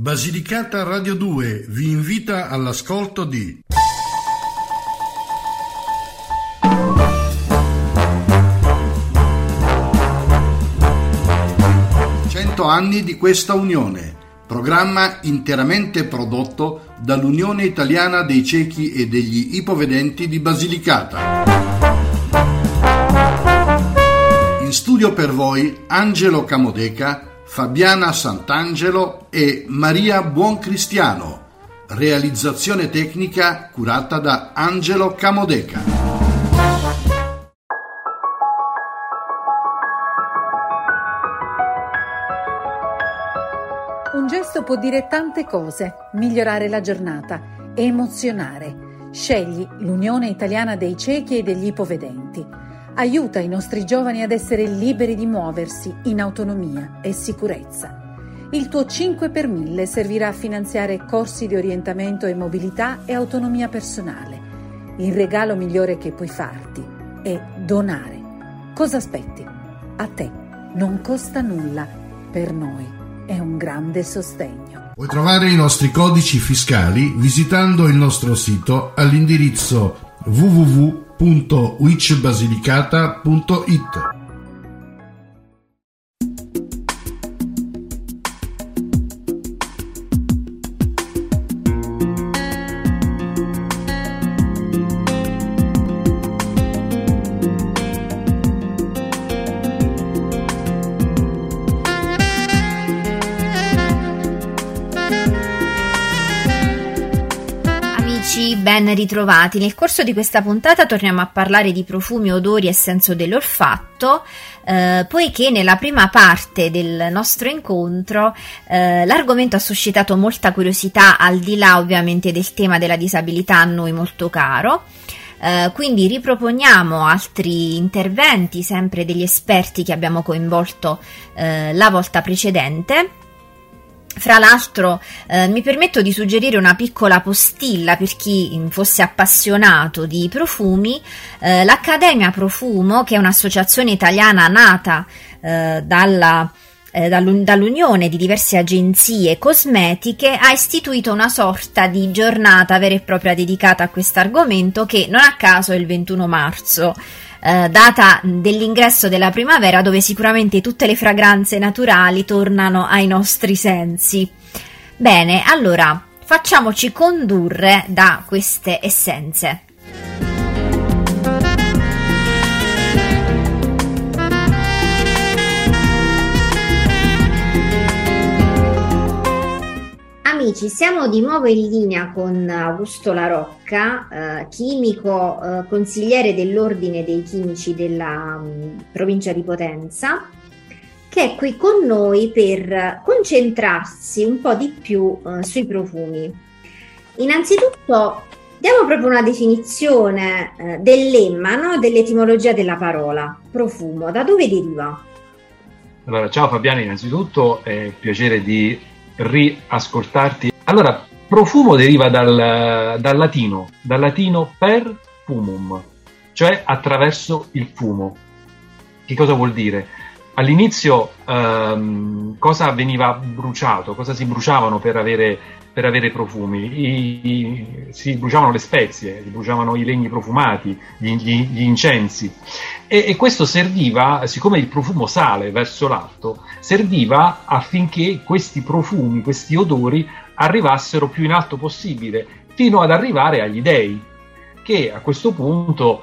Basilicata Radio 2 vi invita all'ascolto di 100 anni di questa unione, programma interamente prodotto dall'Unione Italiana dei Ciechi e degli Ipovedenti di Basilicata. In studio per voi Angelo Camodeca, Fabiana Sant'Angelo e Maria Buoncristiano. Realizzazione tecnica curata da Angelo Camodeca. Un gesto può dire tante cose: migliorare la giornata, emozionare. Scegli l'Unione Italiana dei Ciechi e degli Ipovedenti. Aiuta i nostri giovani ad essere liberi di muoversi in autonomia e sicurezza. Il tuo 5 per 1000 servirà a finanziare corsi di orientamento e mobilità e autonomia personale. Il regalo migliore che puoi farti è donare. Cosa aspetti? A te non costa nulla, per noi è un grande sostegno. Puoi trovare i nostri codici fiscali visitando il nostro sito all'indirizzo www.wicbasilicata.it. Ben ritrovati. Nel corso di questa puntata torniamo a parlare di profumi, odori e senso dell'olfatto, poiché nella prima parte del nostro incontro l'argomento ha suscitato molta curiosità, al di là ovviamente del tema della disabilità a noi molto caro. Quindi riproponiamo altri interventi, sempre degli esperti che abbiamo coinvolto la volta precedente. Fra l'altro mi permetto di suggerire una piccola postilla per chi fosse appassionato di profumi. L'Accademia Profumo, che è un'associazione italiana nata dall'unione di diverse agenzie cosmetiche, ha istituito una sorta di giornata vera e propria dedicata a questo argomento, che non a caso è il 21 marzo. Data dell'ingresso della primavera, dove sicuramente tutte le fragranze naturali tornano ai nostri sensi. Bene, allora facciamoci condurre da queste essenze. Amici, siamo di nuovo in linea con Augusto La Rocca, chimico, consigliere dell'Ordine dei Chimici della provincia di Potenza, che è qui con noi per concentrarsi un po' di più sui profumi. Innanzitutto diamo proprio una definizione del lemma, no? Dell'etimologia della parola profumo. Da dove deriva? Allora, ciao Fabiana, innanzitutto è un piacere di riascoltarti. Allora, profumo deriva dal latino per fumum, cioè attraverso il fumo. Che cosa vuol dire? All'inizio cosa veniva bruciato, cosa si bruciavano per avere profumi? Si bruciavano le spezie, si bruciavano i legni profumati, gli incensi. E questo serviva, siccome il profumo sale verso l'alto, serviva affinché questi profumi, questi odori arrivassero più in alto possibile, fino ad arrivare agli dei, che a questo punto,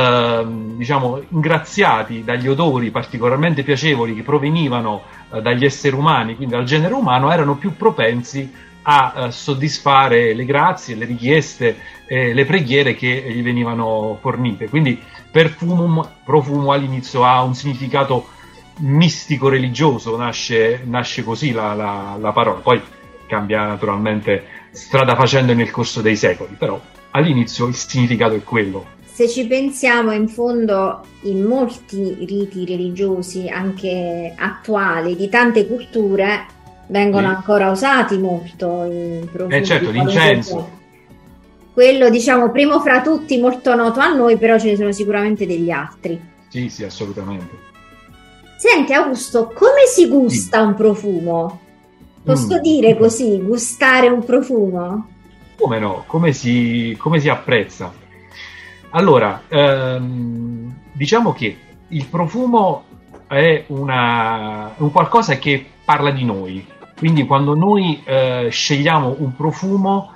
ingraziati dagli odori particolarmente piacevoli che provenivano dagli esseri umani, quindi dal genere umano, erano più propensi a soddisfare le grazie, le richieste, le preghiere che gli venivano fornite. Quindi profumo all'inizio ha un significato mistico religioso, nasce così la parola, poi cambia naturalmente strada facendo nel corso dei secoli, però all'inizio il significato è quello. Se ci pensiamo, in fondo, in molti riti religiosi, anche attuali, di tante culture, vengono ancora usati molto i profumi. Certo, l'incenso. Quello, primo fra tutti, molto noto a noi, però ce ne sono sicuramente degli altri. Sì, assolutamente. Senti Augusto, come si gusta un profumo? Posso dire così, gustare un profumo? Come no? Come si apprezza? Allora, diciamo che il profumo è un qualcosa che parla di noi. Quindi quando noi scegliamo un profumo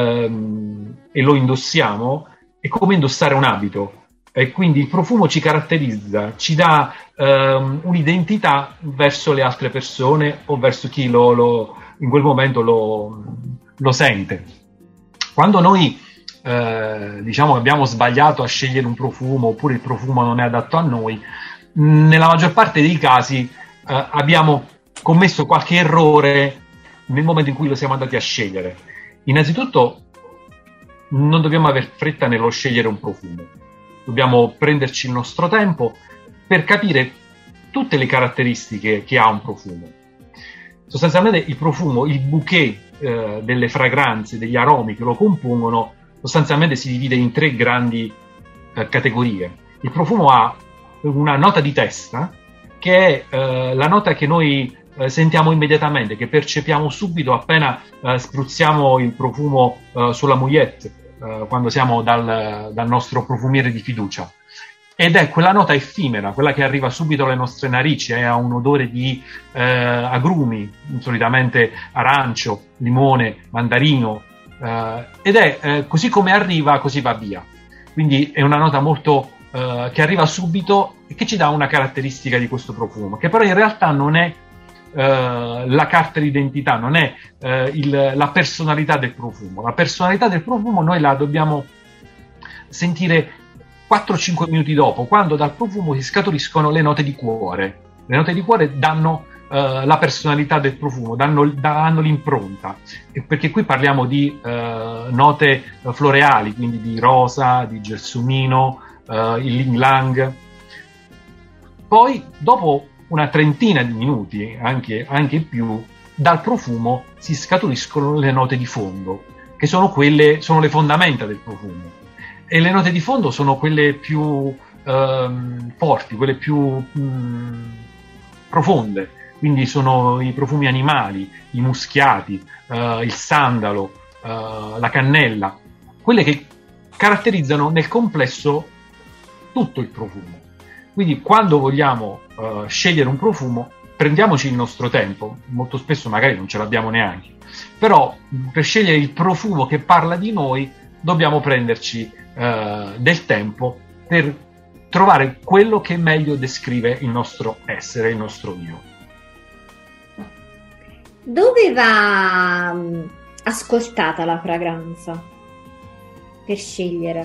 e lo indossiamo, è come indossare un abito. E quindi il profumo ci caratterizza, ci dà un'identità verso le altre persone o verso chi in quel momento lo sente. Quando noi diciamo che abbiamo sbagliato a scegliere un profumo, oppure il profumo non è adatto a noi, nella maggior parte dei casi abbiamo commesso qualche errore nel momento in cui lo siamo andati a scegliere. Innanzitutto non dobbiamo aver fretta nello scegliere un profumo. Dobbiamo prenderci il nostro tempo per capire tutte le caratteristiche che ha un profumo. Sostanzialmente il profumo, il bouquet delle fragranze, degli aromi che lo compongono, sostanzialmente si divide in 3 grandi categorie. Il profumo ha una nota di testa, che è la nota che noi sentiamo immediatamente, che percepiamo subito appena spruzziamo il profumo sulla mouillette, quando siamo dal nostro profumiere di fiducia, ed è quella nota effimera, quella che arriva subito alle nostre narici, ha un odore di agrumi, solitamente arancio, limone, mandarino, ed è così come arriva, così va via. Quindi è una nota molto che arriva subito e che ci dà una caratteristica di questo profumo, che però in realtà non è la carta d'identità, non è la personalità del profumo. La personalità del profumo noi la dobbiamo sentire 4-5 minuti dopo, quando dal profumo si scaturiscono le note di cuore. Le note di cuore danno la personalità del profumo, danno l'impronta, perché qui parliamo di note floreali, quindi di rosa, di gelsomino, il ylang ylang. Poi dopo una trentina di minuti, anche più, dal profumo si scaturiscono le note di fondo, che sono le fondamenta del profumo. E le note di fondo sono quelle più forti, quelle più profonde. Quindi sono i profumi animali, i muschiati, il sandalo, la cannella, quelle che caratterizzano nel complesso tutto il profumo. Quindi quando vogliamo scegliere un profumo, prendiamoci il nostro tempo, molto spesso magari non ce l'abbiamo neanche, però per scegliere il profumo che parla di noi dobbiamo prenderci del tempo per trovare quello che meglio descrive il nostro essere, il nostro io. Dove va ascoltata la fragranza per scegliere?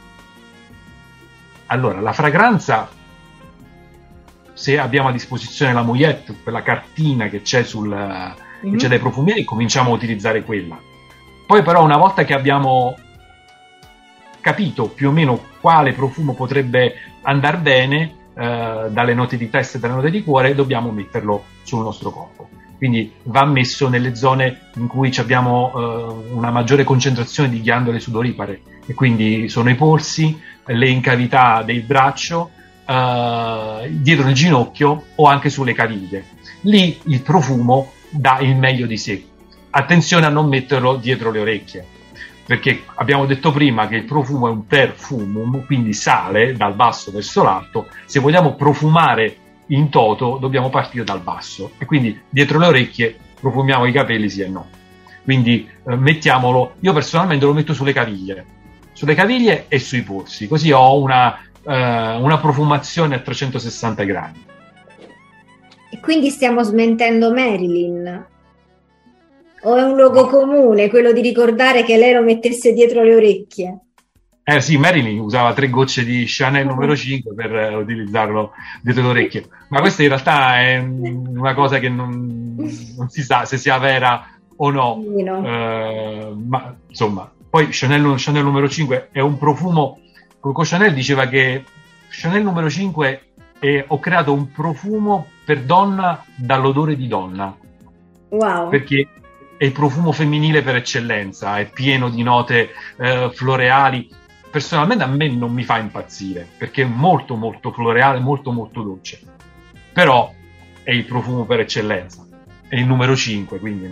Allora, la fragranza, se abbiamo a disposizione la mouillette, quella cartina che c'è che c'è dai profumieri, cominciamo a utilizzare quella. Poi però una volta che abbiamo capito più o meno quale profumo potrebbe andare bene dalle note di testa e dalle note di cuore, dobbiamo metterlo sul nostro corpo. Quindi va messo nelle zone in cui abbiamo una maggiore concentrazione di ghiandole sudoripare, e quindi sono i polsi, le incavità del braccio, dietro il ginocchio o anche sulle caviglie. Lì il profumo dà il meglio di sé. Attenzione a non metterlo dietro le orecchie, perché abbiamo detto prima che il profumo è un perfumum, quindi sale dal basso verso l'alto. Se vogliamo profumare in toto dobbiamo partire dal basso, e quindi dietro le orecchie profumiamo i capelli sì e no. Quindi mettiamolo, io personalmente lo metto sulle caviglie e sui polsi, così ho una profumazione a 360 gradi. E quindi stiamo smentendo Marilyn? O è un luogo comune quello di ricordare che lei lo mettesse dietro le orecchie? Sì, Marilyn usava 3 gocce di Chanel numero 5 per utilizzarlo dietro le orecchie, ma questa in realtà è una cosa che non si sa se sia vera o no. Ma insomma, poi Chanel numero 5 è un profumo. Coco Chanel diceva che Chanel numero 5 ho creato un profumo per donna dall'odore di donna. Wow. Perché è il profumo femminile per eccellenza, è pieno di note floreali. Personalmente a me non mi fa impazzire, perché è molto molto floreale, molto molto dolce, però è il profumo per eccellenza. è il numero 5, quindi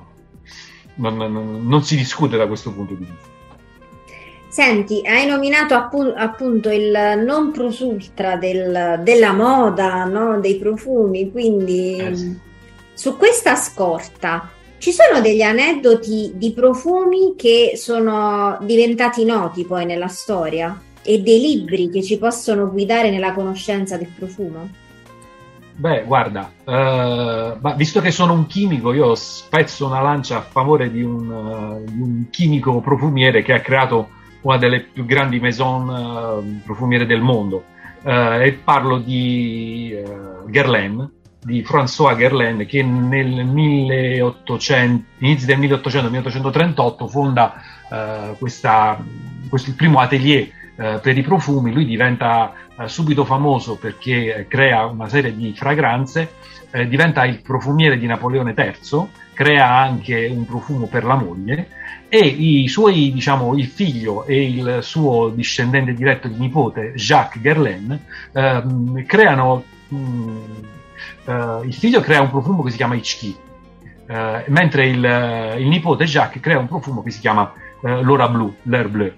non si discute da questo punto di vista. Senti, hai nominato appunto il non plus ultra della moda, no? Dei profumi, quindi Sì. Su questa scorta ci sono degli aneddoti di profumi che sono diventati noti poi nella storia e dei libri che ci possono guidare nella conoscenza del profumo? Beh, guarda, visto che sono un chimico, io spezzo una lancia a favore di un chimico profumiere che ha creato una delle più grandi maison profumiere del mondo, e parlo di Guerlain, di François Guerlain, che nel 1800, inizio del 1838 fonda questo il primo atelier per i profumi. Lui diventa subito famoso perché crea una serie di fragranze, diventa il profumiere di Napoleone III, crea anche un profumo per la moglie, e i suoi, diciamo, il figlio e il suo discendente diretto di nipote, Jacques Guerlain, creano il figlio crea un profumo che si chiama Ichki, mentre il nipote Jacques crea un profumo che si chiama Laura Bleu, L'Air Bleu.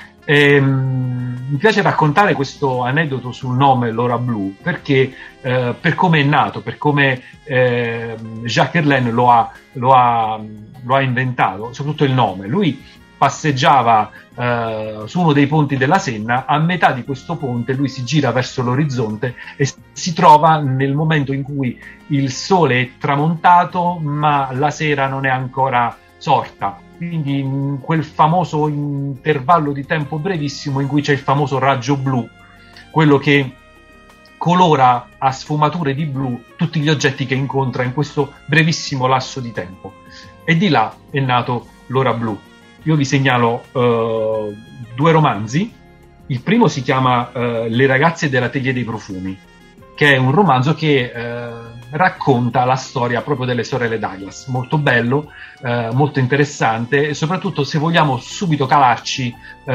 Mi piace raccontare questo aneddoto sul nome Laura Bleu perché per come è nato, per come Jacques Guerlain lo ha inventato, soprattutto il nome. Lui passeggiava su uno dei ponti della Senna, a metà di questo ponte lui si gira verso l'orizzonte e si trova nel momento in cui il sole è tramontato ma la sera non è ancora sorta, quindi in quel famoso intervallo di tempo brevissimo in cui c'è il famoso raggio blu, quello che colora a sfumature di blu tutti gli oggetti che incontra in questo brevissimo lasso di tempo, e di là è nato Laura Bleu. Io vi segnalo 2 romanzi. Il primo si chiama Le ragazze dell'Atelier dei Profumi, che è un romanzo che racconta la storia proprio delle sorelle Douglas. Molto bello, molto interessante, e soprattutto se vogliamo subito calarci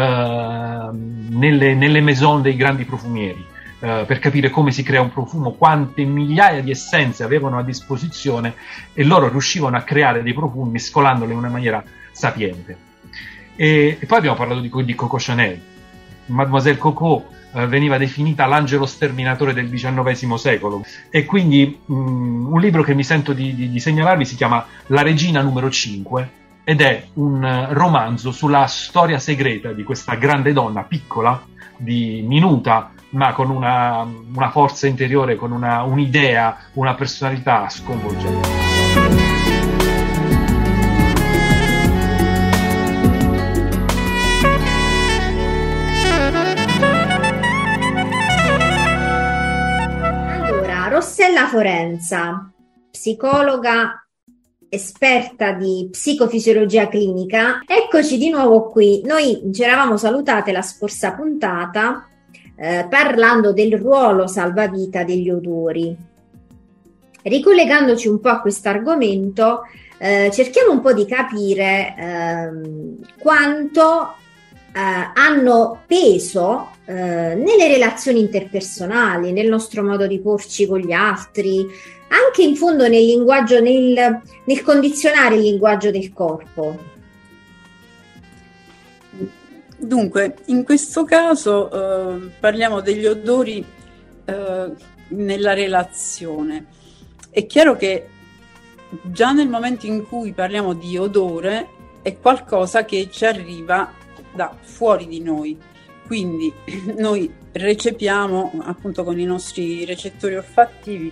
nelle maison dei grandi profumieri, per capire come si crea un profumo, quante migliaia di essenze avevano a disposizione e loro riuscivano a creare dei profumi mescolandoli in una maniera sapiente. E poi abbiamo parlato di Coco Chanel. Mademoiselle Coco veniva definita l'angelo sterminatore del XIX secolo, e quindi un libro che mi sento di segnalarvi si chiama La regina numero 5 ed è un romanzo sulla storia segreta di questa grande donna piccola, minuta, ma con una forza interiore, con un'idea, una personalità sconvolgente. Rossella Forenza, psicologa esperta di psicofisiologia clinica, eccoci di nuovo qui. Noi ci eravamo salutate la scorsa puntata parlando del ruolo salvavita degli odori. Ricollegandoci un po' a questo argomento, cerchiamo un po' di capire quanto hanno peso nelle relazioni interpersonali, nel nostro modo di porci con gli altri, anche in fondo nel linguaggio, nel condizionare il linguaggio del corpo. Dunque, in questo caso parliamo degli odori nella relazione. È chiaro che già nel momento in cui parliamo di odore è qualcosa che ci arriva da fuori di noi, quindi noi recepiamo appunto con i nostri recettori olfattivi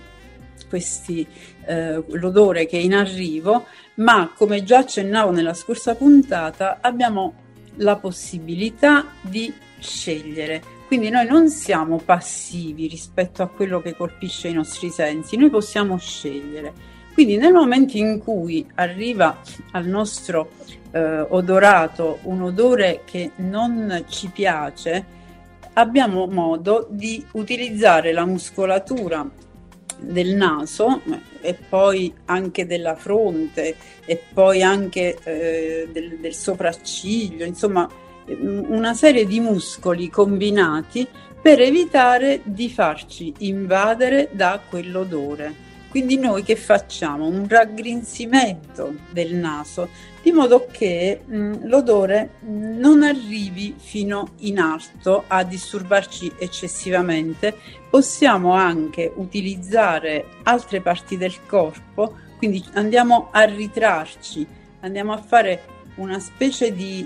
l'odore che è in arrivo, ma come già accennavo nella scorsa puntata abbiamo la possibilità di scegliere, quindi noi non siamo passivi rispetto a quello che colpisce i nostri sensi, noi possiamo scegliere. Quindi nel momento in cui arriva al nostro odorato un odore che non ci piace, abbiamo modo di utilizzare la muscolatura del naso e poi anche della fronte e poi anche del sopracciglio, insomma una serie di muscoli combinati per evitare di farci invadere da quell'odore. Quindi noi che facciamo? Un raggrinzimento del naso, di modo che l'odore non arrivi fino in alto a disturbarci eccessivamente. Possiamo anche utilizzare altre parti del corpo, quindi andiamo a ritrarci, andiamo a fare una specie di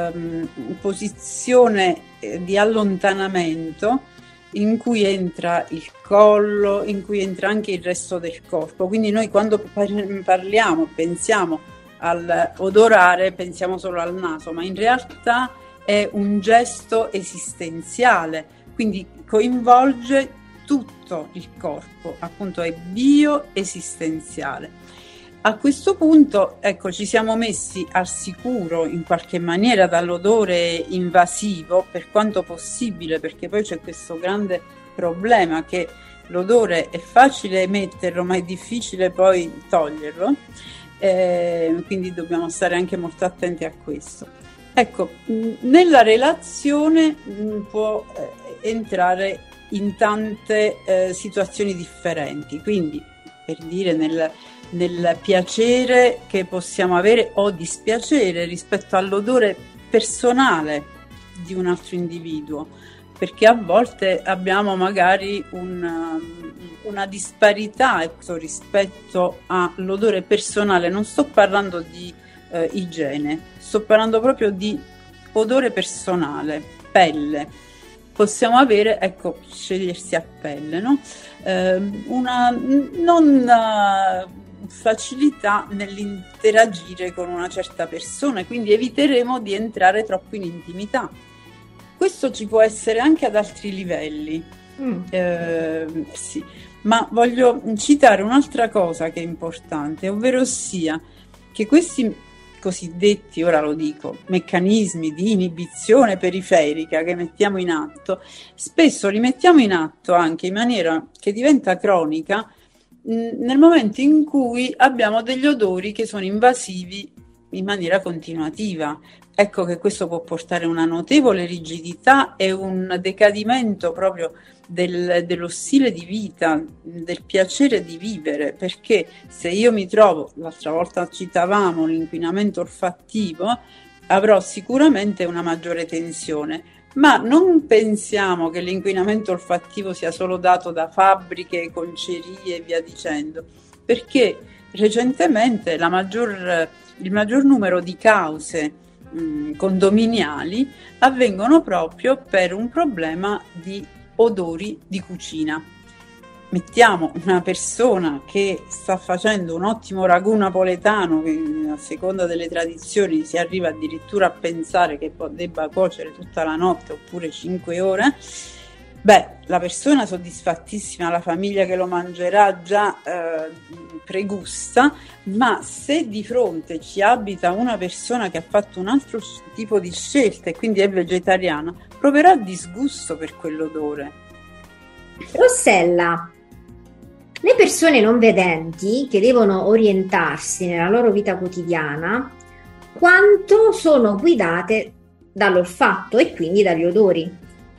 posizione di allontanamento in cui entra il collo, in cui entra anche il resto del corpo. Quindi noi quando parliamo, pensiamo all'odorare, pensiamo solo al naso, ma in realtà è un gesto esistenziale, quindi coinvolge tutto il corpo, appunto è bioesistenziale. A questo punto, ecco, ci siamo messi al sicuro in qualche maniera dall'odore invasivo, per quanto possibile, perché poi c'è questo grande problema che l'odore è facile emetterlo, ma è difficile poi toglierlo, quindi dobbiamo stare anche molto attenti a questo. Ecco, nella relazione può entrare in tante situazioni differenti, quindi per dire nel piacere che possiamo avere o dispiacere rispetto all'odore personale di un altro individuo, perché a volte abbiamo magari una disparità rispetto all'odore personale. Non sto parlando di igiene, sto parlando proprio di odore personale, pelle. Possiamo avere, ecco, scegliersi a pelle, no? Una non facilità nell'interagire con una certa persona, quindi eviteremo di entrare troppo in intimità. Questo ci può essere anche ad altri livelli, sì. Ma voglio citare un'altra cosa che è importante, ovvero sia che questi cosiddetti, ora lo dico, meccanismi di inibizione periferica che mettiamo in atto, spesso li mettiamo in atto anche in maniera che diventa cronica nel momento in cui abbiamo degli odori che sono invasivi in maniera continuativa. Ecco che questo può portare una notevole rigidità e un decadimento proprio dello stile di vita, del piacere di vivere, perché se io mi trovo, l'altra volta citavamo l'inquinamento olfattivo, avrò sicuramente una maggiore tensione, ma non pensiamo che l'inquinamento olfattivo sia solo dato da fabbriche, concerie e via dicendo, perché recentemente il maggior numero di cause condominiali avvengono proprio per un problema di odori di cucina. Mettiamo una persona che sta facendo un ottimo ragù napoletano, che a seconda delle tradizioni si arriva addirittura a pensare che debba cuocere tutta la notte oppure 5 ore. La persona soddisfattissima, la famiglia che lo mangerà già pregusta, ma se di fronte ci abita una persona che ha fatto un altro tipo di scelta e quindi è vegetariana, proverà disgusto per quell'odore. Rossella, le persone non vedenti che devono orientarsi nella loro vita quotidiana, quanto sono guidate dall'olfatto e quindi dagli odori?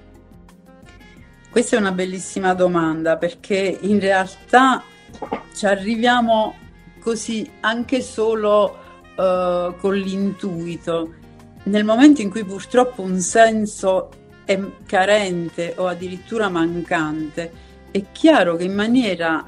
Questa è una bellissima domanda, perché in realtà ci arriviamo così anche solo con l'intuito. Nel momento in cui purtroppo un senso è carente o addirittura mancante, è chiaro che in maniera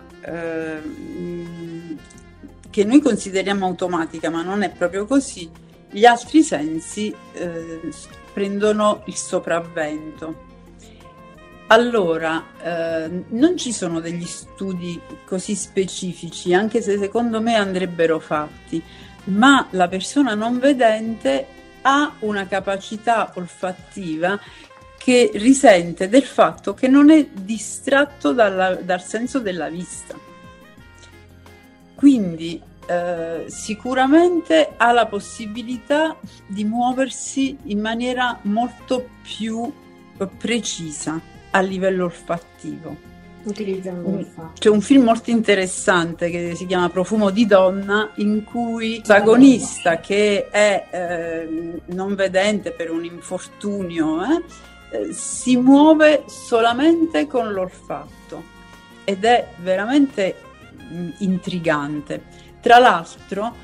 che noi consideriamo automatica, ma non è proprio così, gli altri sensi prendono il sopravvento. Allora, non ci sono degli studi così specifici, anche se secondo me andrebbero fatti, ma la persona non vedente ha una capacità olfattiva che risente del fatto che non è distratto dal senso della vista. Quindi sicuramente ha la possibilità di muoversi in maniera molto più precisa a livello olfattivo. Utilizzando l'olfatto. C'è un film molto interessante che si chiama Profumo di donna, in cui il protagonista, che è non vedente per un infortunio, si muove solamente con l'olfatto, ed è veramente intrigante. Tra l'altro,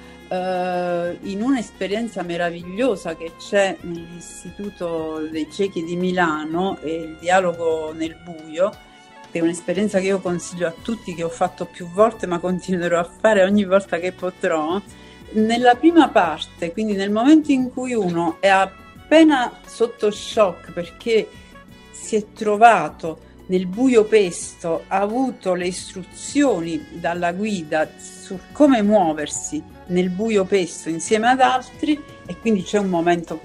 in un'esperienza meravigliosa che c'è nell'Istituto dei Ciechi di Milano, il dialogo nel buio, che è un'esperienza che io consiglio a tutti, che ho fatto più volte ma continuerò a fare ogni volta che potrò. Nella prima parte, quindi nel momento in cui uno è appena sotto shock perché si è trovato nel buio pesto, ha avuto le istruzioni dalla guida su come muoversi nel buio pesto insieme ad altri, e quindi c'è un momento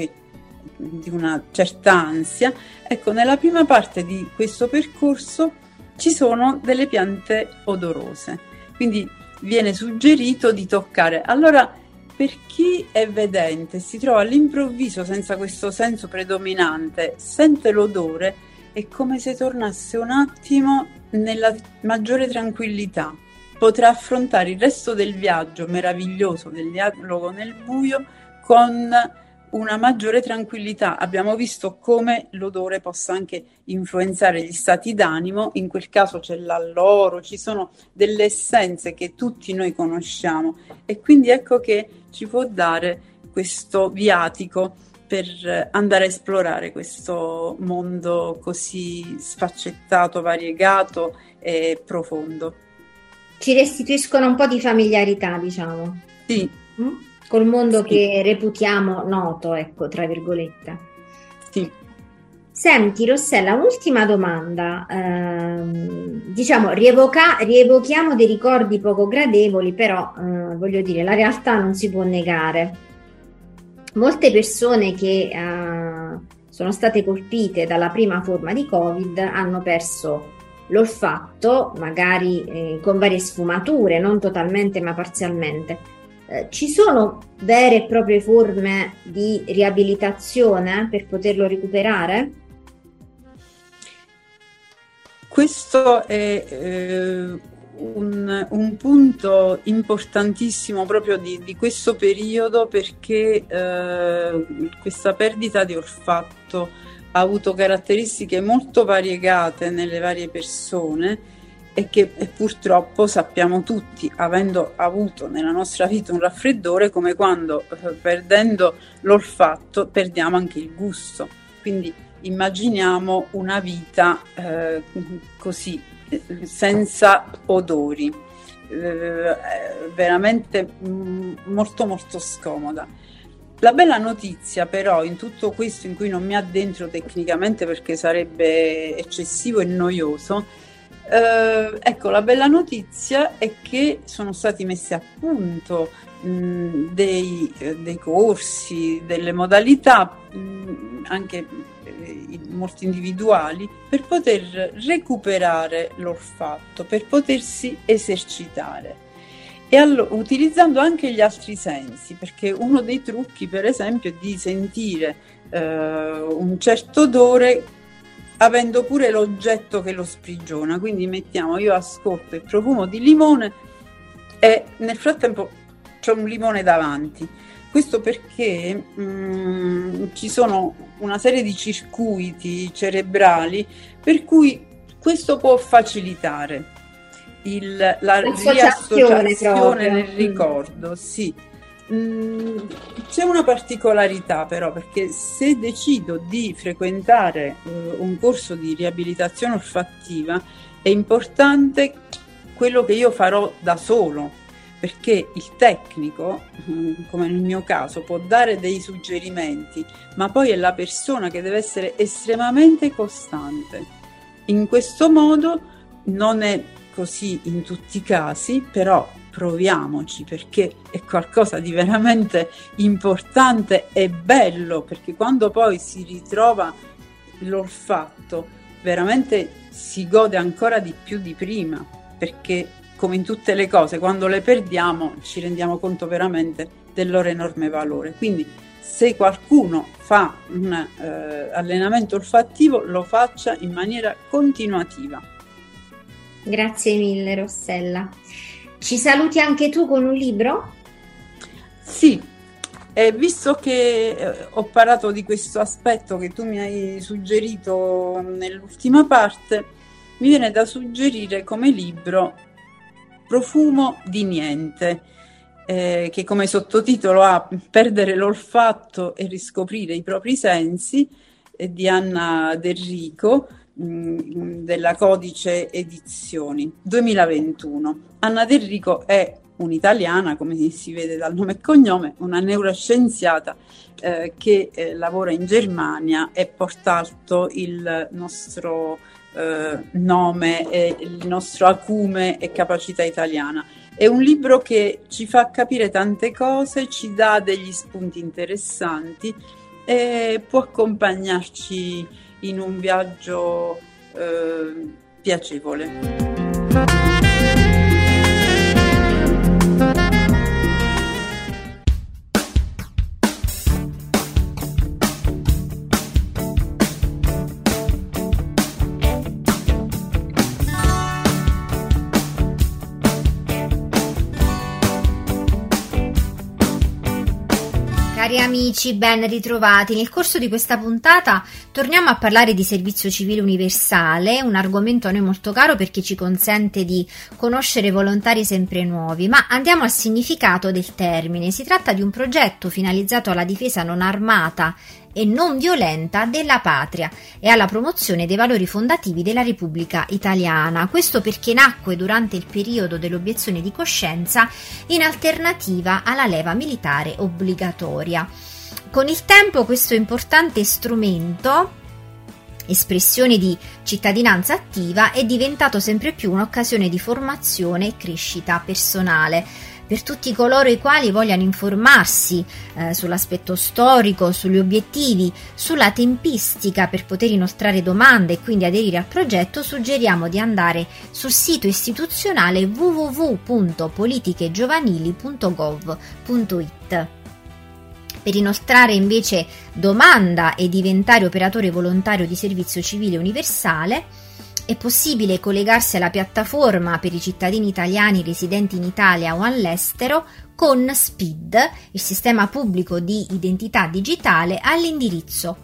di una certa ansia. Ecco, nella prima parte di questo percorso ci sono delle piante odorose, quindi viene suggerito di toccare. Allora, per chi è vedente, si trova all'improvviso senza questo senso predominante, sente l'odore, è come se tornasse un attimo nella maggiore tranquillità. Potrà affrontare il resto del viaggio meraviglioso del dialogo nel buio con una maggiore tranquillità. Abbiamo visto come l'odore possa anche influenzare gli stati d'animo. In quel caso c'è l'alloro, ci sono delle essenze che tutti noi conosciamo, e quindi ecco che ci può dare questo viatico per andare a esplorare questo mondo così sfaccettato, variegato e profondo. Ci restituiscono un po' di familiarità, diciamo. Sì. Col mondo che reputiamo noto, ecco, tra virgolette. Sì. Senti, Rossella, un'ultima domanda. Diciamo, rievochiamo dei ricordi poco gradevoli, però voglio dire, la realtà non si può negare. Molte persone che sono state colpite dalla prima forma di Covid hanno perso l'olfatto, magari con varie sfumature, non totalmente ma parzialmente. Ci sono vere e proprie forme di riabilitazione per poterlo recuperare? Questo è un punto importantissimo proprio di questo periodo, perché questa perdita di olfatto ha avuto caratteristiche molto variegate nelle varie persone, e che purtroppo sappiamo tutti, avendo avuto nella nostra vita un raffreddore, come quando perdendo l'olfatto perdiamo anche il gusto. Quindi immaginiamo una vita così, senza odori, veramente molto molto scomoda. La bella notizia però in tutto questo, in cui non mi addentro tecnicamente perché sarebbe eccessivo e noioso, ecco, la bella notizia è che sono stati messi a punto dei corsi, delle modalità anche molto individuali per poter recuperare l'olfatto, per potersi esercitare, e utilizzando anche gli altri sensi, perché uno dei trucchi, per esempio, è di sentire un certo odore avendo pure l'oggetto che lo sprigiona. Quindi io ascolto il profumo di limone e nel frattempo c'ho un limone davanti. Questo perché ci sono una serie di circuiti cerebrali per cui questo può facilitare la riassociazione nel ricordo. Sì. C'è una particolarità però, perché se decido di frequentare un corso di riabilitazione olfattiva, è importante quello che io farò da solo, perché il tecnico, come nel mio caso, può dare dei suggerimenti, ma poi è la persona che deve essere estremamente costante. In questo modo non è così in tutti i casi, però proviamoci, perché è qualcosa di veramente importante e bello, perché quando poi si ritrova l'olfatto veramente si gode ancora di più di prima, perché come in tutte le cose, quando le perdiamo ci rendiamo conto veramente del loro enorme valore. Quindi se qualcuno fa un allenamento olfattivo, lo faccia in maniera continuativa. Grazie mille, Rossella. Ci saluti anche tu con un libro? Sì, visto che ho parlato di questo aspetto che tu mi hai suggerito nell'ultima parte, mi viene da suggerire come libro profumo di niente, che come sottotitolo ha Perdere l'olfatto e riscoprire i propri sensi, di Anna Del Rico, della Codice Edizioni 2021. Anna Del Rico è un'italiana, come si vede dal nome e cognome, una neuroscienziata che lavora in Germania e porta alto il nostro nome, e il nostro acume e capacità italiana. È un libro che ci fa capire tante cose, ci dà degli spunti interessanti e può accompagnarci in un viaggio piacevole. Cari amici, ben ritrovati. Nel corso di questa puntata torniamo a parlare di servizio civile universale, un argomento a noi molto caro perché ci consente di conoscere volontari sempre nuovi, ma andiamo al significato del termine. Si tratta di un progetto finalizzato alla difesa non armata e non violenta della patria e alla promozione dei valori fondativi della Repubblica Italiana. Questo perché nacque durante il periodo dell'obiezione di coscienza in alternativa alla leva militare obbligatoria. Con il tempo questo importante strumento, espressione di cittadinanza attiva, è diventato sempre più un'occasione di formazione e crescita personale per tutti coloro i quali vogliano informarsi sull'aspetto storico, sugli obiettivi, sulla tempistica per poter inoltrare domande e quindi aderire al progetto. Suggeriamo di andare sul sito istituzionale www.politichegiovanili.gov.it. Per inoltrare invece domanda e diventare operatore volontario di servizio civile universale è possibile collegarsi alla piattaforma per i cittadini italiani residenti in Italia o all'estero con SPID, il sistema pubblico di identità digitale, all'indirizzo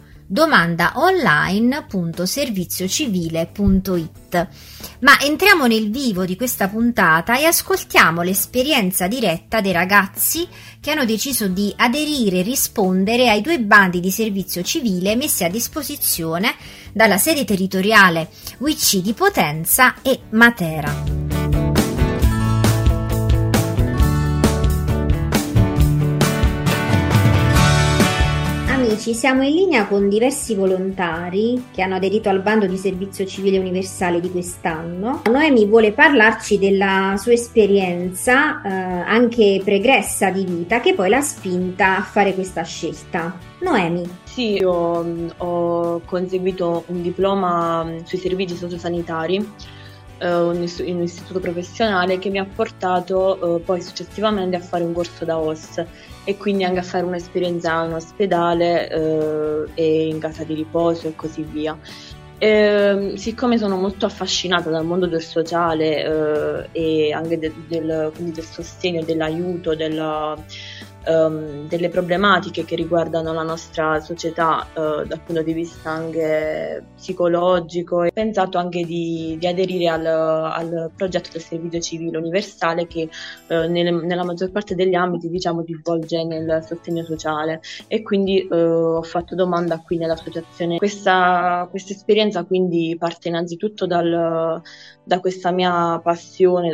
domandaonline.serviziocivile.it. Ma entriamo nel vivo di questa puntata e ascoltiamo l'esperienza diretta dei ragazzi che hanno deciso di aderire e rispondere ai 2 bandi di servizio civile messi a disposizione dalla sede territoriale UIC di Potenza e Matera. Amici, siamo in linea con diversi volontari che hanno aderito al bando di servizio civile universale di quest'anno. Noemi vuole parlarci della sua esperienza, anche pregressa di vita, che poi l'ha spinta a fare questa scelta. Noemi. Sì, io ho conseguito un diploma sui servizi sociosanitari, un istituto professionale che mi ha portato poi successivamente a fare un corso da OS e quindi anche a fare un'esperienza in ospedale e in casa di riposo e così via. Siccome sono molto affascinata dal mondo del sociale e anche quindi del sostegno, dell'aiuto, delle problematiche che riguardano la nostra società dal punto di vista anche psicologico, ho pensato anche di aderire al progetto del servizio civile universale che nella maggior parte degli ambiti si svolge nel sostegno sociale, e quindi ho fatto domanda qui nell'associazione. Questa esperienza quindi parte innanzitutto da questa mia passione,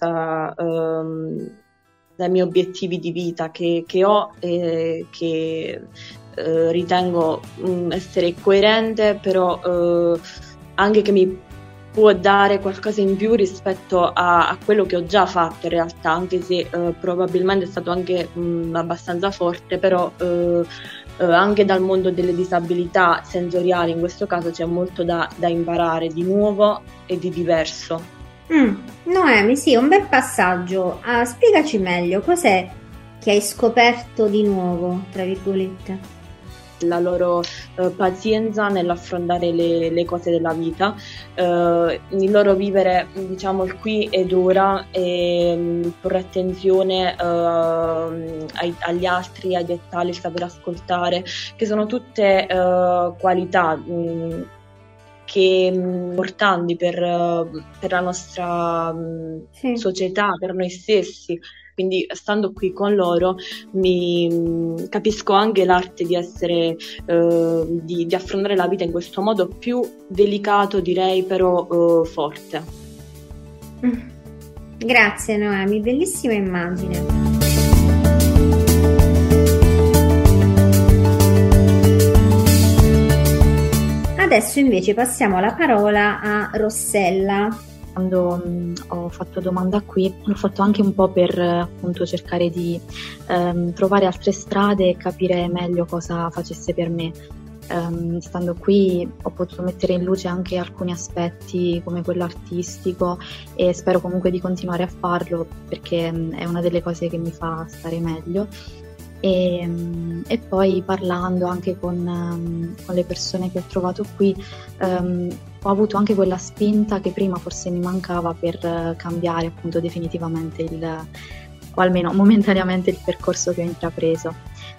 dai miei obiettivi di vita che ho e che ritengo essere coerente, però anche che mi può dare qualcosa in più rispetto a quello che ho già fatto in realtà, anche se probabilmente è stato anche abbastanza forte, però anche dal mondo delle disabilità sensoriali in questo caso c'è molto da imparare di nuovo e di diverso. Noemi, sì, un bel passaggio. Spiegaci meglio, cos'è che hai scoperto di nuovo, tra virgolette? La loro pazienza nell'affrontare le cose della vita, il loro vivere il qui ed ora, e porre attenzione agli altri, ai dettagli, il saper ascoltare, che sono tutte qualità importanti per la nostra società, per noi stessi. Quindi stando qui con loro capisco anche l'arte di essere, di affrontare la vita in questo modo più delicato, direi, però forte. Grazie Noemi, bellissima immagine. Adesso invece passiamo la parola a Rossella. Quando ho fatto domanda qui, l'ho fatto anche un po' per appunto cercare di trovare altre strade e capire meglio cosa facesse per me. Stando qui ho potuto mettere in luce anche alcuni aspetti come quello artistico e spero comunque di continuare a farlo perché è una delle cose che mi fa stare meglio. E poi parlando anche con le persone che ho trovato qui ho avuto anche quella spinta che prima forse mi mancava per cambiare appunto definitivamente o almeno momentaneamente il percorso che ho intrapreso.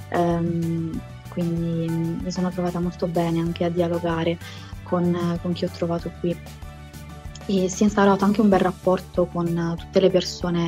Quindi mi sono trovata molto bene anche a dialogare con chi ho trovato qui e si è instaurato anche un bel rapporto con tutte le persone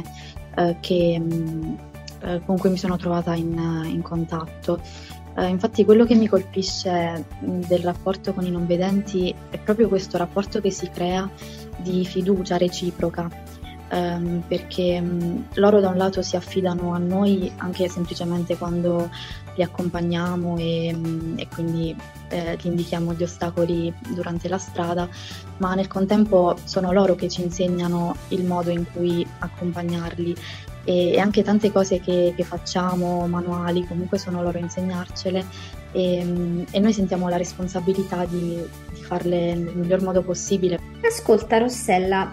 con cui mi sono trovata in contatto. Infatti quello che mi colpisce del rapporto con i non vedenti è proprio questo rapporto che si crea di fiducia reciproca, perché loro da un lato si affidano a noi anche semplicemente quando li accompagniamo e quindi gli indichiamo gli ostacoli durante la strada, ma nel contempo sono loro che ci insegnano il modo in cui accompagnarli e anche tante cose che facciamo, manuali, comunque sono loro a insegnarcele e noi sentiamo la responsabilità di farle nel miglior modo possibile. Ascolta Rossella,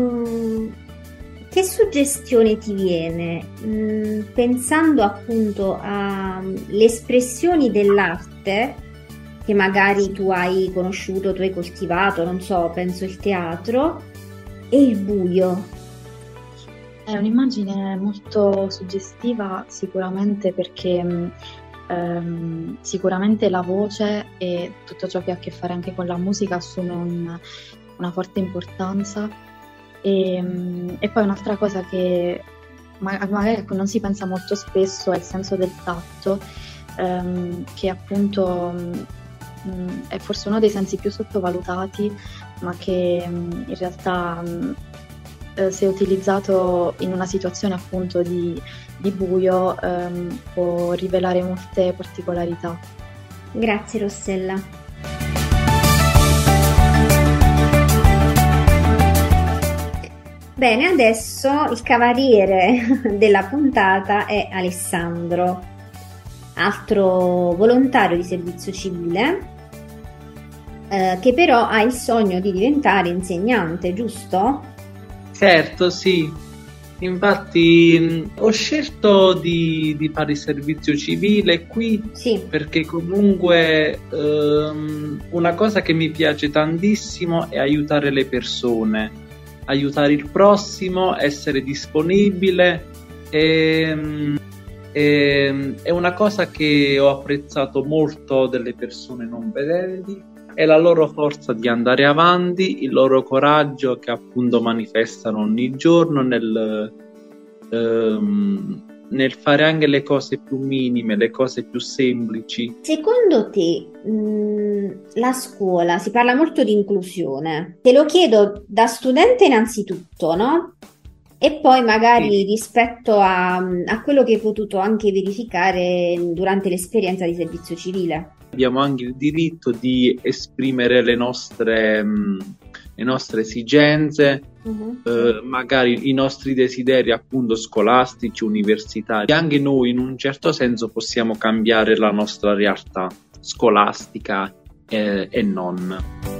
che suggestione ti viene pensando appunto alle espressioni dell'arte che magari tu hai conosciuto, tu hai coltivato, non so, penso il teatro e il buio? È un'immagine molto suggestiva sicuramente perché sicuramente la voce e tutto ciò che ha a che fare anche con la musica assume una forte importanza e poi un'altra cosa che magari non si pensa molto spesso è il senso del tatto, che appunto è forse uno dei sensi più sottovalutati ma che in realtà se utilizzato in una situazione appunto di buio può rivelare molte particolarità. Grazie Rossella. Bene, adesso il cavaliere della puntata è Alessandro, altro volontario di servizio civile che però ha il sogno di diventare insegnante, giusto? Certo, sì. Infatti ho scelto di fare il servizio civile qui perché comunque una cosa che mi piace tantissimo è aiutare le persone, aiutare il prossimo, essere disponibile è una cosa che ho apprezzato molto delle persone non vedenti. È la loro forza di andare avanti, il loro coraggio che appunto manifestano ogni giorno nel fare anche le cose più minime, le cose più semplici. Secondo te la scuola, si parla molto di inclusione, te lo chiedo da studente innanzitutto, no? E poi magari rispetto a quello che hai potuto anche verificare durante l'esperienza di servizio civile. Abbiamo anche il diritto di esprimere le nostre esigenze, magari i nostri desideri appunto scolastici, universitari. Anche noi in un certo senso possiamo cambiare la nostra realtà scolastica e non.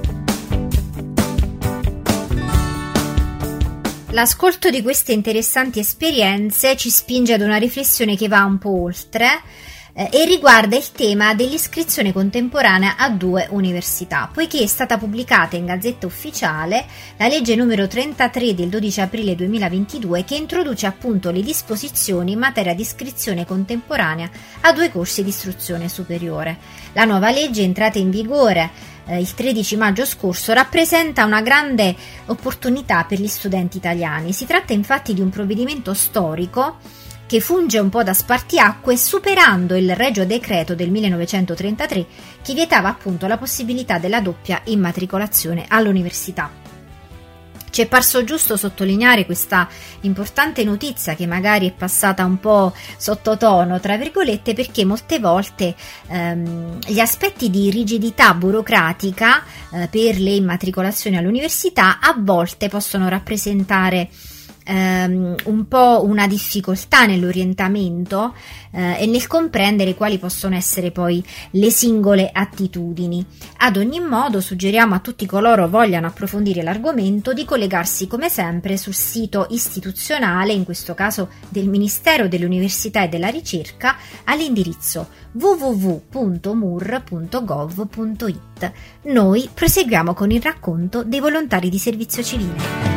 L'ascolto di queste interessanti esperienze ci spinge ad una riflessione che va un po' oltre, e riguarda il tema dell'iscrizione contemporanea a 2 università, poiché è stata pubblicata in Gazzetta Ufficiale la legge numero 33 del 12 aprile 2022 che introduce appunto le disposizioni in materia di iscrizione contemporanea a 2 corsi di istruzione superiore. La nuova legge, entrata in vigore il 13 maggio scorso, rappresenta una grande opportunità per gli studenti italiani. Si tratta infatti di un provvedimento storico che funge un po' da spartiacque, superando il Regio Decreto del 1933 che vietava appunto la possibilità della doppia immatricolazione all'università. Ci è parso giusto sottolineare questa importante notizia che magari è passata un po' sottotono, tra virgolette, perché molte volte gli aspetti di rigidità burocratica per le immatricolazioni all'università a volte possono rappresentare un po' una difficoltà nell'orientamento e nel comprendere quali possono essere poi le singole attitudini. Ad ogni modo suggeriamo a tutti coloro vogliano approfondire l'argomento di collegarsi come sempre sul sito istituzionale, in questo caso del Ministero dell'Università e della Ricerca, all'indirizzo www.mur.gov.it. Noi proseguiamo con il racconto dei volontari di servizio civile.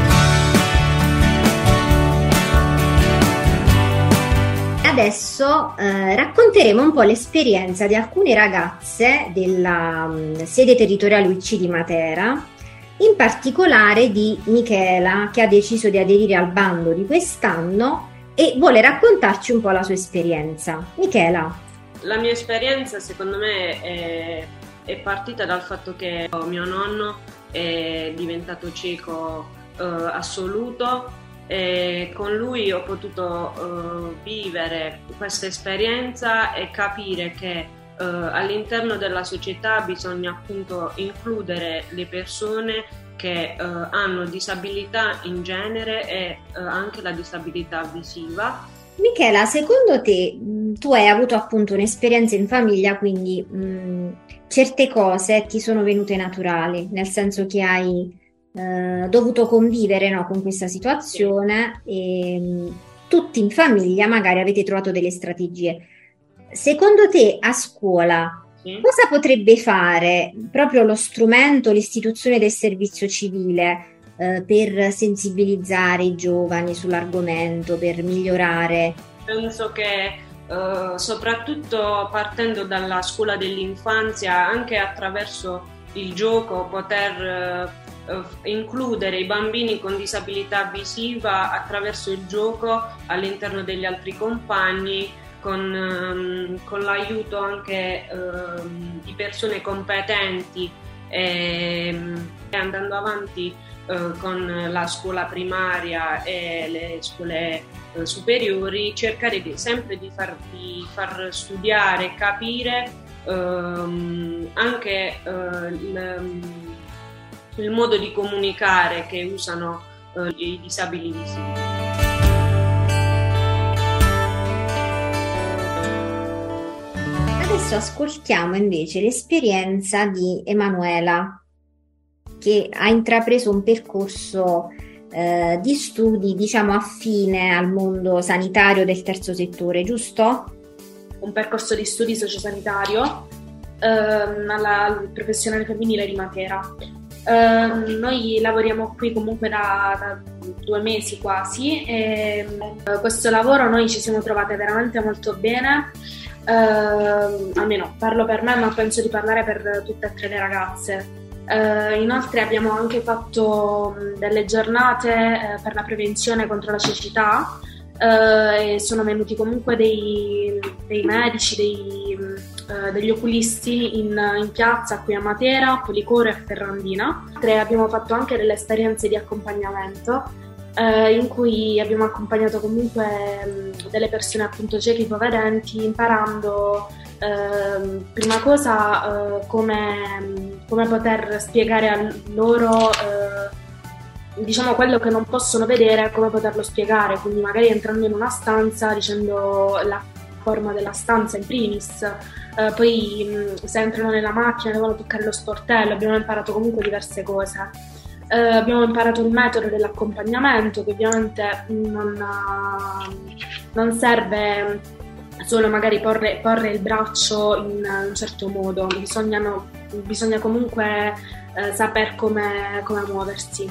Adesso racconteremo un po' l'esperienza di alcune ragazze della sede territoriale UIC di Matera, in particolare di Michela, che ha deciso di aderire al bando di quest'anno e vuole raccontarci un po' la sua esperienza. Michela. La mia esperienza secondo me è partita dal fatto che mio nonno è diventato cieco assoluto. E con lui ho potuto vivere questa esperienza e capire che all'interno della società bisogna appunto includere le persone che hanno disabilità in genere e anche la disabilità visiva. Michela, secondo te tu hai avuto appunto un'esperienza in famiglia, quindi certe cose ti sono venute naturali, nel senso che hai dovuto convivere, no, con questa situazione e tutti in famiglia magari avete trovato delle strategie. Secondo te a scuola cosa potrebbe fare proprio lo strumento, l'istituzione del servizio civile per sensibilizzare i giovani sull'argomento, per migliorare? Penso che soprattutto partendo dalla scuola dell'infanzia, anche attraverso il gioco, poter includere i bambini con disabilità visiva attraverso il gioco all'interno degli altri compagni, con l'aiuto anche di persone competenti e andando avanti con la scuola primaria e le scuole superiori, cercare sempre di far studiare e capire anche il modo di comunicare che usano i disabili visivi. Adesso ascoltiamo invece l'esperienza di Emanuela, che ha intrapreso un percorso di studi, diciamo, affine al mondo sanitario del terzo settore, giusto? Un percorso di studi sociosanitario al professionale femminile di Matera. Noi lavoriamo qui comunque da 2 mesi quasi e questo lavoro noi ci siamo trovate veramente molto bene, almeno parlo per me, ma penso di parlare per tutte e 3 le ragazze. Inoltre abbiamo anche fatto delle giornate per la prevenzione contro la cecità e sono venuti comunque dei medici, degli oculisti in piazza qui a Matera, Policoro e Ferrandina. Abbiamo fatto anche delle esperienze di accompagnamento in cui abbiamo accompagnato comunque delle persone appunto cieche ipovedenti, imparando prima cosa come poter spiegare a loro diciamo quello che non possono vedere, come poterlo spiegare, quindi magari entrando in una stanza dicendo la forma della stanza in primis, poi se entrano nella macchina devono toccare lo sportello. Abbiamo imparato comunque diverse cose. Abbiamo imparato il metodo dell'accompagnamento, che ovviamente non serve solo magari porre il braccio in un certo modo, bisogna comunque saper come muoversi.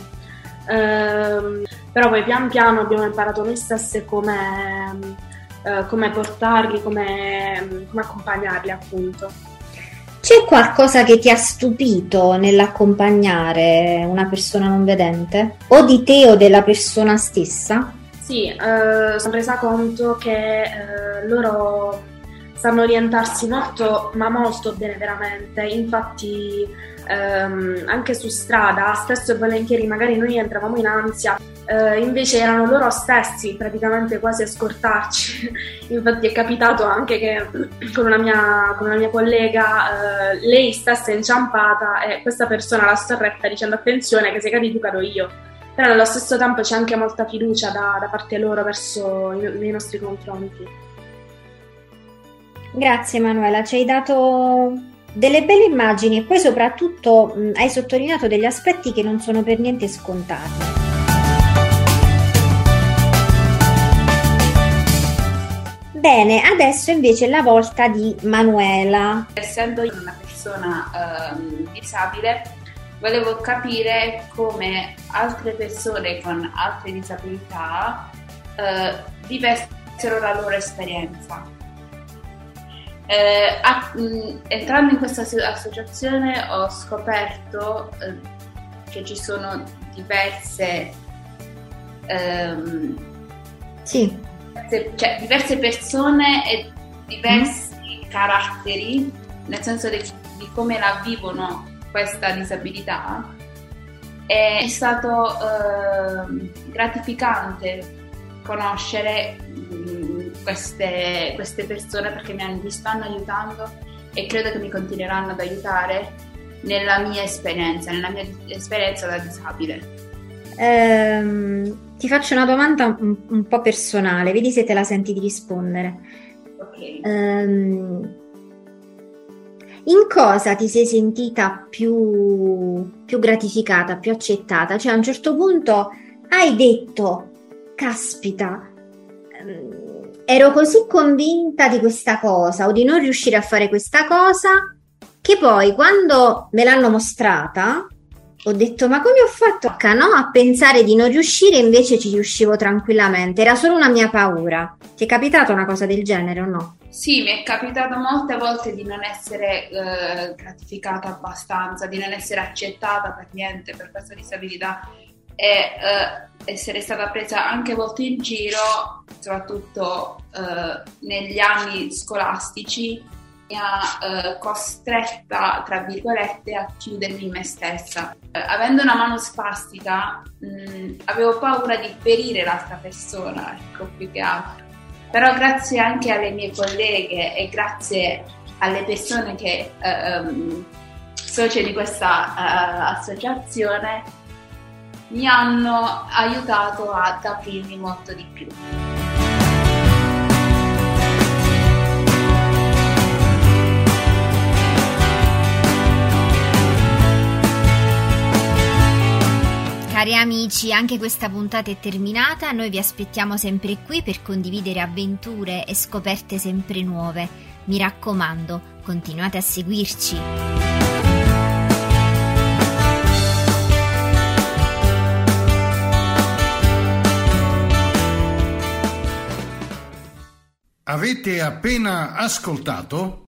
Però poi pian piano abbiamo imparato noi stesse come portarli, come accompagnarli, appunto. C'è qualcosa che ti ha stupito nell'accompagnare una persona non vedente? O di te o della persona stessa? Sì, sono resa conto che loro sanno orientarsi molto, ma molto bene veramente. Infatti anche su strada, spesso e volentieri magari noi entravamo in ansia, invece erano loro stessi praticamente quasi a scortarci. Infatti è capitato anche che con una mia collega, lei stessa inciampata e questa persona la sorretta dicendo attenzione che se cadi tu cado io. Però nello stesso tempo c'è anche molta fiducia da parte loro verso nei nostri confronti. Grazie Manuela, ci hai dato delle belle immagini e poi soprattutto hai sottolineato degli aspetti che non sono per niente scontati. Bene, adesso invece è la volta di Manuela. Essendo io una persona disabile, volevo capire come altre persone con altre disabilità vivessero la loro esperienza. Entrando in questa associazione ho scoperto che ci sono diverse persone e diversi caratteri, nel senso di come la vivono questa disabilità. È stato gratificante conoscere queste persone perché mi stanno aiutando e credo che mi continueranno ad aiutare nella mia esperienza da disabile. Ti faccio una domanda un po' personale, vedi se te la senti di rispondere. Ok. In cosa ti sei sentita più gratificata, più accettata? Cioè a un certo punto hai detto, caspita, ero così convinta di questa cosa o di non riuscire a fare questa cosa che poi quando me l'hanno mostrata ho detto ma come ho fatto a pensare di non riuscire, invece ci riuscivo tranquillamente, era solo una mia paura. Ti è capitata una cosa del genere o no? Sì, mi è capitato molte volte di non essere gratificata abbastanza, di non essere accettata per niente per questa disabilità e essere stata presa anche volte in giro, soprattutto negli anni scolastici, mi ha costretta, tra virgolette, a chiudermi in me stessa. Avendo una mano spastica, avevo paura di ferire l'altra persona, ecco, più che altro. Però grazie anche alle mie colleghe e grazie alle persone che socie di questa associazione mi hanno aiutato ad aprirmi molto di più. Cari amici, anche questa puntata è terminata, noi vi aspettiamo sempre qui per condividere avventure e scoperte sempre nuove. Mi raccomando, continuate a seguirci. Avete appena ascoltato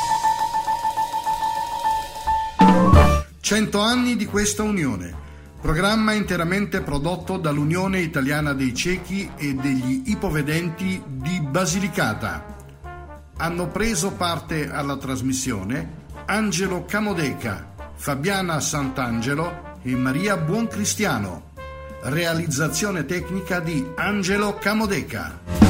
100 anni di questa unione. Programma interamente prodotto dall'Unione Italiana dei Ciechi e degli Ipovedenti di Basilicata. Hanno preso parte alla trasmissione Angelo Camodeca, Fabiana Sant'Angelo e Maria Buoncristiano. Realizzazione tecnica di Angelo Camodeca.